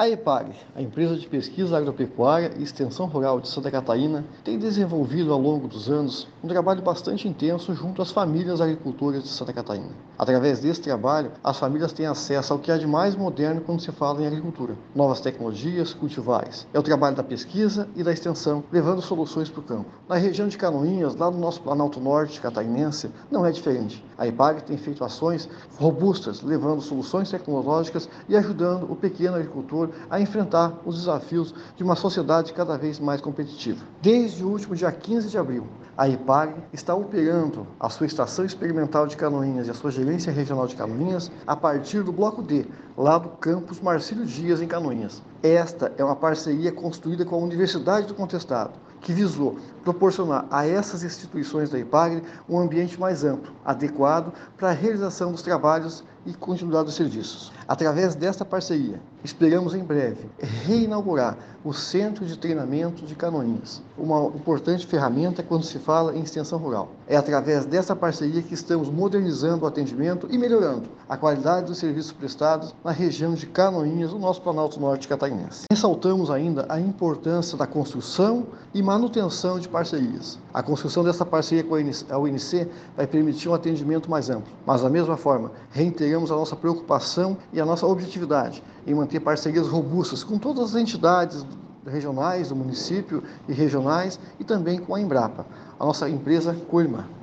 A EPAGRE, a Empresa de Pesquisa Agropecuária e Extensão Rural de Santa Catarina, tem desenvolvido ao longo dos anos um trabalho bastante intenso junto às famílias agricultoras de Santa Catarina. Através desse trabalho, as famílias têm acesso ao que há de mais moderno quando se fala em agricultura, novas tecnologias cultivares. É o trabalho da pesquisa e da extensão, levando soluções para o campo. Na região de Canoinhas, lá no nosso Planalto Norte catarinense, não é diferente. A EPAGRE tem feito ações robustas, levando soluções tecnológicas e ajudando o pequeno agricultor a enfrentar os desafios de uma sociedade cada vez mais competitiva. Desde o último dia 15 de abril, a EPAGRE está operando a sua estação experimental de Canoinhas e a sua gerência regional de Canoinhas a partir do Bloco D, lá do campus Marcílio Dias, em Canoinhas. Esta é uma parceria construída com a Universidade do Contestado, que visou proporcionar a essas instituições da EPAGRE um ambiente mais amplo, adequado para a realização dos trabalhos e continuidade dos serviços. Através desta parceria, esperamos em breve reinaugurar o Centro de Treinamento de Canoinhas, uma importante ferramenta quando se fala em extensão rural. É através dessa parceria que estamos modernizando o atendimento e melhorando a qualidade dos serviços prestados na região de Canoinhas, do nosso Planalto Norte catarinense. Ressaltamos ainda a importância da construção e manutenção de parcerias. A construção dessa parceria com a UNC vai permitir um atendimento mais amplo, mas da mesma forma, reiteramos a nossa preocupação e a nossa objetividade em manter parcerias robustas com todas as entidades regionais do município e regionais e também com a Embrapa, a nossa empresa co-irmã.